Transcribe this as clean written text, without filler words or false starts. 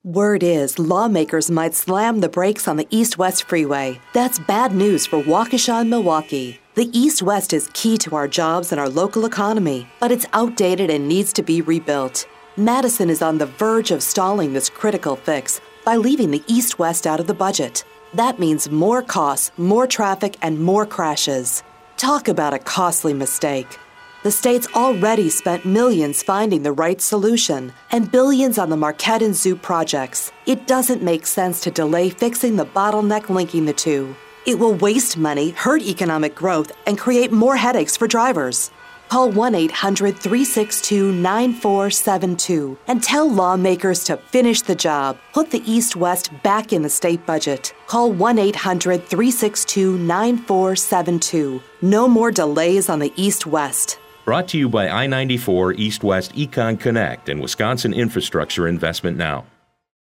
Word is lawmakers might slam the brakes on the East-West Freeway. That's bad news for Waukesha and Milwaukee. The East-West is key to our jobs and our local economy, but it's outdated and needs to be rebuilt. Madison is on the verge of stalling this critical fix by leaving the East-West out of the budget. That means more costs, more traffic, and more crashes. Talk about a costly mistake. The state's already spent millions finding the right solution and billions on the Marquette and Zoo projects. It doesn't make sense to delay fixing the bottleneck linking the two. It will waste money, hurt economic growth, and create more headaches for drivers. Call 1-800-362-9472 and tell lawmakers to finish the job. Put the East-West back in the state budget. Call 1-800-362-9472. No more delays on the East-West. Brought to you by I-94 East-West Econ Connect and Wisconsin Infrastructure Investment Now.